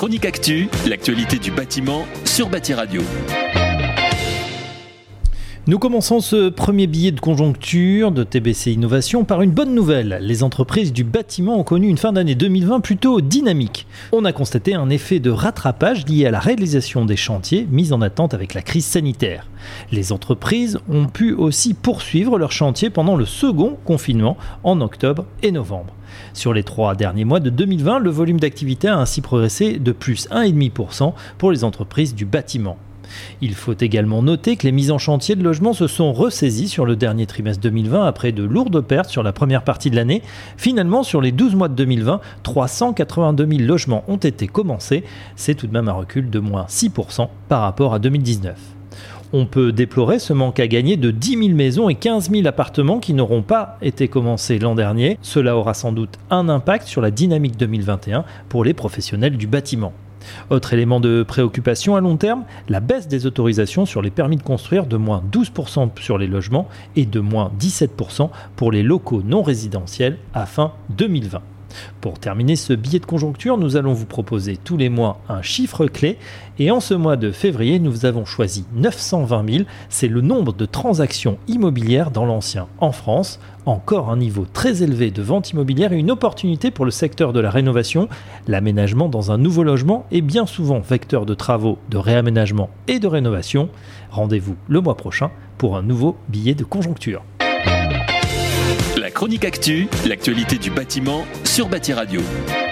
chronique actu, l'actualité du bâtiment sur Bâti Radio. Nous commençons ce premier billet de conjoncture de TBC Innovation par une bonne nouvelle. Les entreprises du bâtiment ont connu une fin d'année 2020 plutôt dynamique. On a constaté un effet de rattrapage lié à la réalisation des chantiers mis en attente avec la crise sanitaire. Les entreprises ont pu aussi poursuivre leurs chantiers pendant le second confinement en octobre et novembre. Sur les 3 derniers mois de 2020, le volume d'activité a ainsi progressé de plus 1,5% pour les entreprises du bâtiment. Il faut également noter que les mises en chantier de logements se sont ressaisies sur le dernier trimestre 2020 après de lourdes pertes sur la première partie de l'année. Finalement, sur les 12 mois de 2020, 382 000 logements ont été commencés. C'est tout de même un recul de moins 6% par rapport à 2019. On peut déplorer ce manque à gagner de 10 000 maisons et 15 000 appartements qui n'auront pas été commencés l'an dernier. Cela aura sans doute un impact sur la dynamique 2021 pour les professionnels du bâtiment. Autre élément de préoccupation à long terme, la baisse des autorisations sur les permis de construire de moins 12% sur les logements et de moins 17% pour les locaux non résidentiels à fin 2020. Pour terminer ce billet de conjoncture, nous allons vous proposer tous les mois un chiffre clé et en ce mois de février, nous avons choisi 920 000. C'est le nombre de transactions immobilières dans l'ancien en France. Encore un niveau très élevé de vente immobilière et une opportunité pour le secteur de la rénovation. L'aménagement dans un nouveau logement est bien souvent vecteur de travaux, de réaménagement et de rénovation. Rendez-vous le mois prochain pour un nouveau billet de conjoncture. La chronique actu, l'actualité du bâtiment sur Bâti Radio.